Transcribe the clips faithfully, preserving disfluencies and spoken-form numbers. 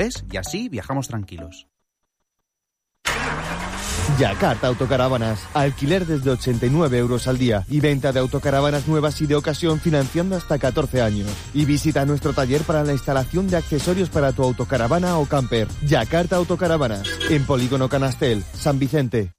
es y así viajamos tranquilos. Yakarta Autocaravanas. Alquiler desde ochenta y nueve euros al día y venta de autocaravanas nuevas y de ocasión financiando hasta catorce años. Y visita nuestro taller para la instalación de accesorios para tu autocaravana o camper. Yakarta Autocaravanas. En Polígono Canastel, San Vicente.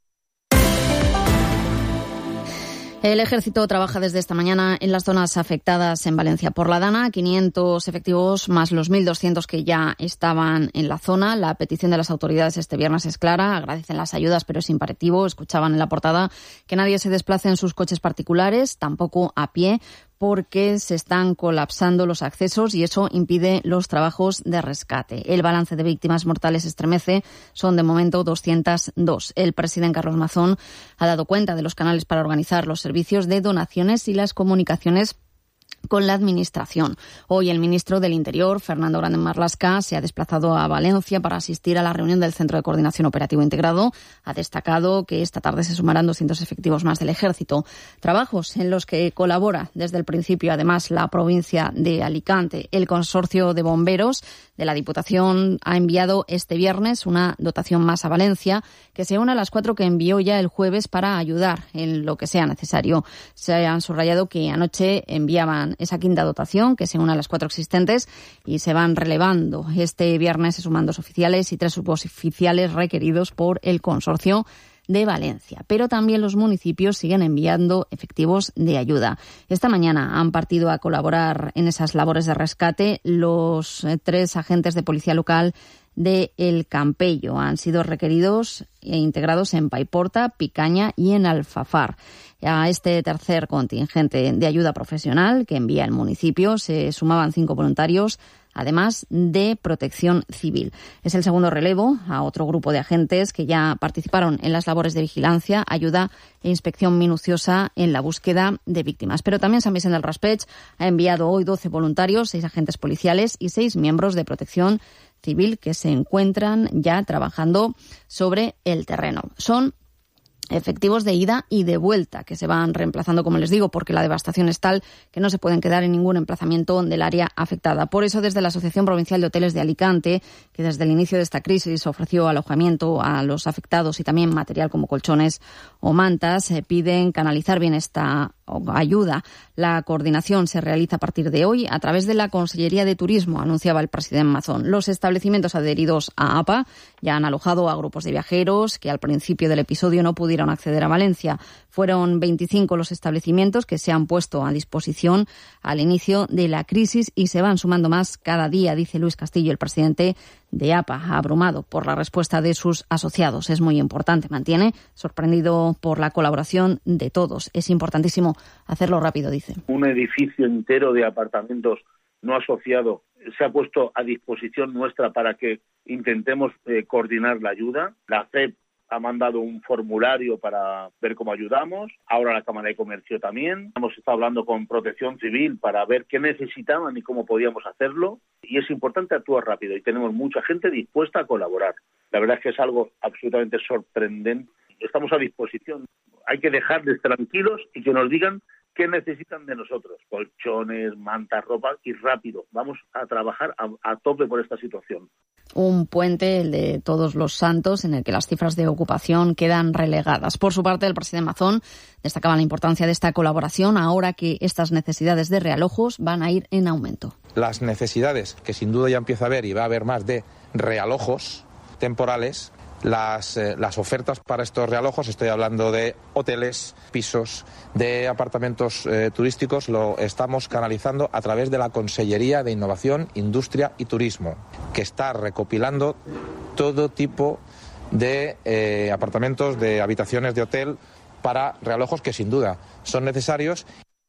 El Ejército trabaja desde esta mañana en las zonas afectadas en Valencia por la Dana, quinientos efectivos más los mil doscientos que ya estaban en la zona. La petición de las autoridades este viernes es clara, agradecen las ayudas, pero es imperativo. Escuchaban en la portada que nadie se desplace en sus coches particulares, tampoco a pie, porque se están colapsando los accesos y eso impide los trabajos de rescate. El balance de víctimas mortales estremece, son de momento doscientos dos. El presidente Carlos Mazón ha dado cuenta de los canales para organizar los servicios de donaciones y las comunicaciones con la Administración. Hoy el ministro del Interior, Fernando Grande Marlaska, se ha desplazado a Valencia para asistir a la reunión del Centro de Coordinación Operativo Integrado. Ha destacado que esta tarde se sumarán doscientos efectivos más del Ejército. Trabajos en los que colabora desde el principio, además, la provincia de Alicante. El Consorcio de Bomberos de la Diputación ha enviado este viernes una dotación más a Valencia, que se une a las cuatro que envió ya el jueves para ayudar en lo que sea necesario. Se han subrayado que anoche enviaban esa quinta dotación, que se une a las cuatro existentes, y se van relevando. Este viernes se suman dos oficiales y tres suboficiales requeridos por el Consorcio de Valencia. Pero también los municipios siguen enviando efectivos de ayuda. Esta mañana han partido a colaborar en esas labores de rescate los eh, tres agentes de policía local de El Campello. Han sido requeridos e integrados en Paiporta, Picaña y en Alfafar. A este tercer contingente de ayuda profesional que envía el municipio se sumaban cinco voluntarios, además de Protección Civil. Es el segundo relevo a otro grupo de agentes que ya participaron en las labores de vigilancia, ayuda e inspección minuciosa en la búsqueda de víctimas. Pero también San Vicente del Raspeig ha enviado hoy doce voluntarios, seis agentes policiales y seis miembros de Protección Civil que se encuentran ya trabajando sobre el terreno. Son efectivos de ida y de vuelta que se van reemplazando, como les digo, porque la devastación es tal que no se pueden quedar en ningún emplazamiento del área afectada. Por eso, desde la Asociación Provincial de Hoteles de Alicante, que desde el inicio de esta crisis ofreció alojamiento a los afectados y también material como colchones o mantas, eh, piden canalizar bien esta ayuda. La coordinación se realiza a partir de hoy a través de la Consellería de Turismo, anunciaba el presidente Mazón. Los establecimientos adheridos a A P A ya han alojado a grupos de viajeros que al principio del episodio no pudieron acceder a Valencia. Fueron veinticinco los establecimientos que se han puesto a disposición al inicio de la crisis y se van sumando más cada día, dice Luis Castillo, el presidente de A P A, abrumado por la respuesta de sus asociados. Es muy importante, mantiene, sorprendido por la colaboración de todos. Es importantísimo hacerlo rápido, dice. Un edificio entero de apartamentos no asociado se ha puesto a disposición nuestra para que intentemos eh, coordinar la ayuda. La C E P ha mandado un formulario para ver cómo ayudamos. Ahora la Cámara de Comercio también. Hemos estado hablando con Protección Civil para ver qué necesitaban y cómo podíamos hacerlo. Y es importante actuar rápido y tenemos mucha gente dispuesta a colaborar. La verdad es que es algo absolutamente sorprendente. Estamos a disposición. Hay que dejarles tranquilos y que nos digan qué necesitan de nosotros. Colchones, mantas, ropa y rápido. Vamos a trabajar a, a tope por esta situación. Un puente, el de Todos los Santos, en el que las cifras de ocupación quedan relegadas. Por su parte, el presidente Mazón destacaba la importancia de esta colaboración ahora que estas necesidades de realojos van a ir en aumento. Las necesidades, que sin duda ya empieza a haber y va a haber más de realojos temporales, las, eh, las ofertas para estos realojos, estoy hablando de hoteles, pisos, de apartamentos eh, turísticos, lo estamos canalizando a través de la Consellería de Innovación, Industria y Turismo, que está recopilando todo tipo de eh, apartamentos, de habitaciones de hotel para realojos que sin duda son necesarios.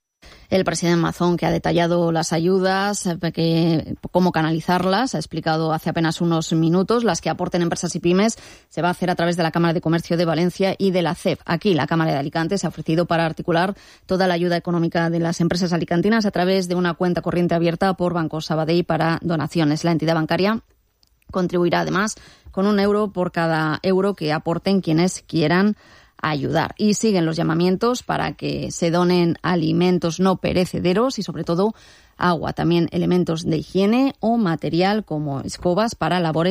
El presidente Mazón, que ha detallado las ayudas, que, cómo canalizarlas, ha explicado hace apenas unos minutos. Las que aporten empresas y pymes se va a hacer a través de la Cámara de Comercio de Valencia y de la C E P. Aquí la Cámara de Alicante se ha ofrecido para articular toda la ayuda económica de las empresas alicantinas a través de una cuenta corriente abierta por Banco Sabadell para donaciones. La entidad bancaria contribuirá además con un euro por cada euro que aporten quienes quieran ayudar. Y siguen los llamamientos para que se donen alimentos no perecederos y sobre todo agua, también elementos de higiene o material como escobas para labores